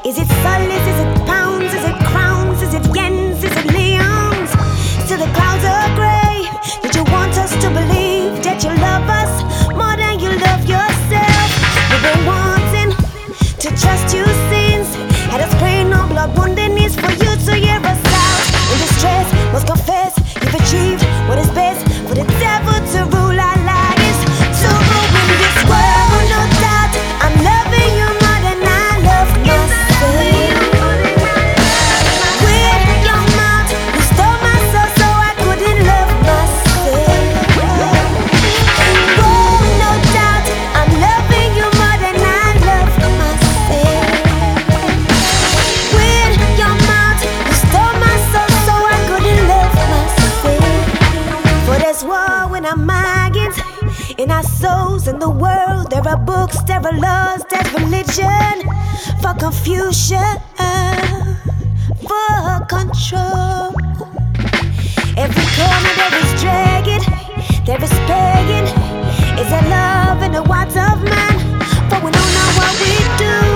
Is it solids? Is it pounds? Is it crowns? Is it yens? Is it leons? Till the clouds are gray. Did you want us to believe that you love us more than you love yourself? We've been wanting to trust you since. Had us praying on blood wounded knees for you to hear us out. In distress, must confess you've achieved what is best for the devil to rule our lives, to ruin this world. No doubt, I'm loving you more than I love myself. With your mouth, you stole my soul so I couldn't love myself. Oh, no doubt, I'm loving you more than I love myself. With your mouth, you stole my soul so I couldn't love myself. For there's war in our minds, in our souls, in the world. There are books, there are laws, there's religion for confusion, for control. Every corner there is dragging, there is begging. Is there love in the words of man? For we don't know what we do.